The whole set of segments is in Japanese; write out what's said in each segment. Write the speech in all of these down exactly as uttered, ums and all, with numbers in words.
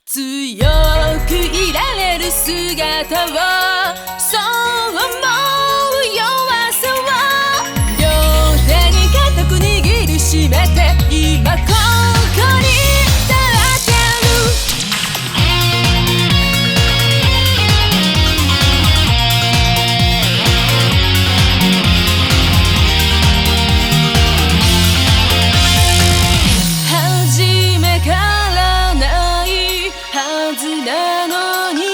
強くいられる姿をそう思う弱さを両手に固く握りしめて今ここに立ってる初めからないはずなのに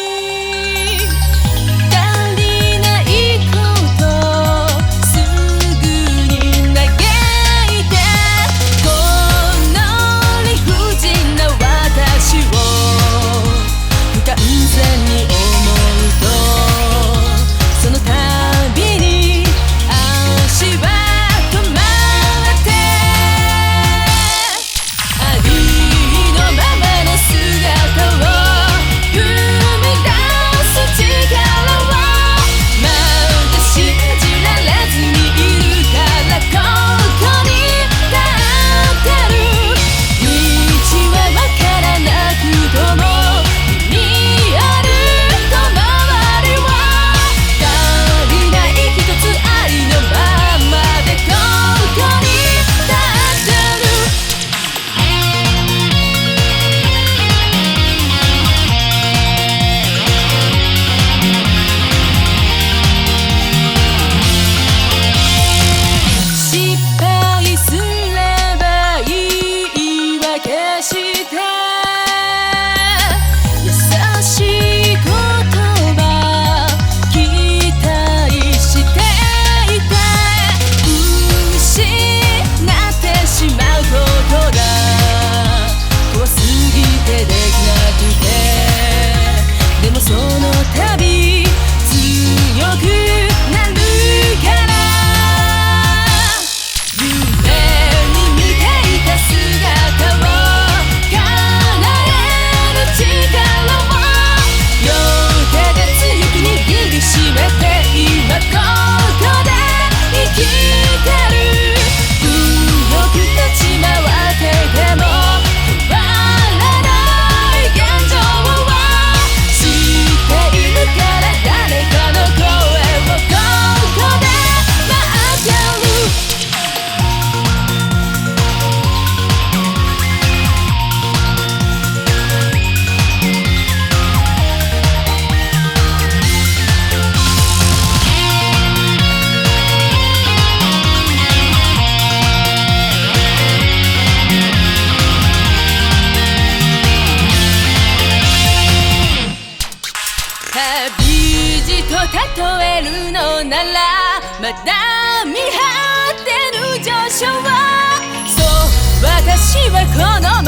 足りないことすぐに嘆いてこの理不尽な私を不完全に思うとその度に足は止まってありのままの姿を踏み出す力をまだ信じられずにいるからここに立ってる道はわからなくとも見えるこの周りを足りない一つありのままでここに立ってる失敗すればいい言い訳して優しい言葉期待していて失ってしまうことが怖すぎてできなくてでもその度強くなるから夢に見ていた姿を叶える力を両手で強く握りしめて今ここで生きてる強く立ち回ってても変わらない現状を知っているから誰かの声をここで待ってる旅路と例えるのならまだ見張ってる上昇そう私はこの